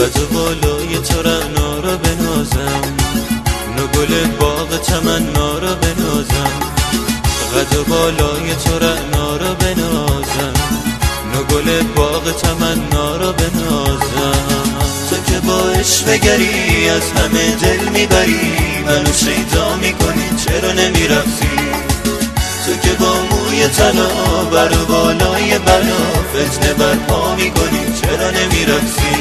قد و بالای تو رعنا را بنازم، نگل باغ تمنا را بنازم. قد و بالای تو رعنا را بنازم، نگل باغ تمنا را بنازم. تو که با عشق گری از همه دل میبری، منو شیدا میکنی چرا نمیرفتی؟ تو که با موی طلا بر و بالای بلا فتنه برپا میکنی چرا نمیرفتی؟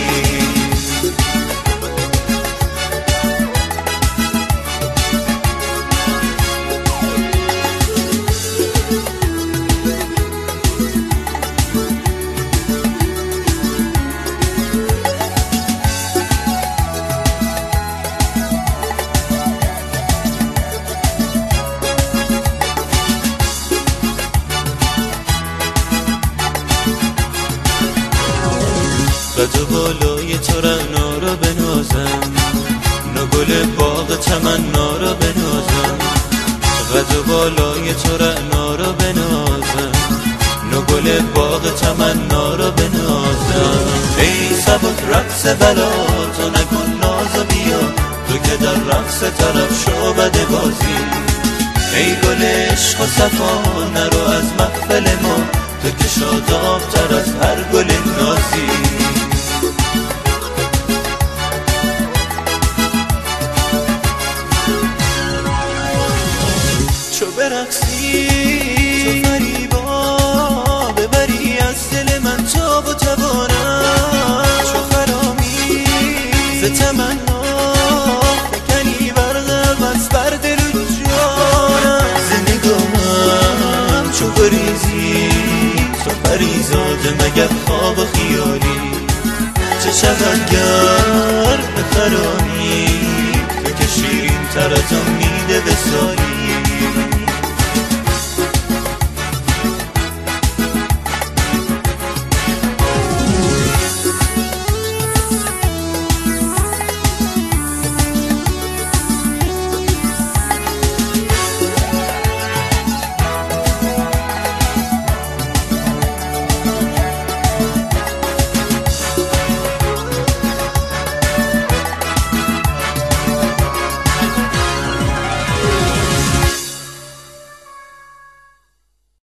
قد و بالای تو رعنا را بنازم، نگل باغ تمنا را بنازم. قد و بالای تو رعنا را بنازم، نگل باغ تمنا را بنازم. ای سبک رقص بلا تو نکن ناز و بیا، تو که در رقص طرف شو بده بازی. ای گل عشق و صفا نرو از محفل ما، تو که شاداب تر از هر گل نازی. چو برقصی تو فریبا ببری از دل من تاب و توانم، چو خرامی ز تمنا فکنی برقم از بر دل و جانم. ز نگاهم چو گریزی تو پریزاده مگر خواب و خیالی، چه شود گر بخرامی تو که شیرین تر از آن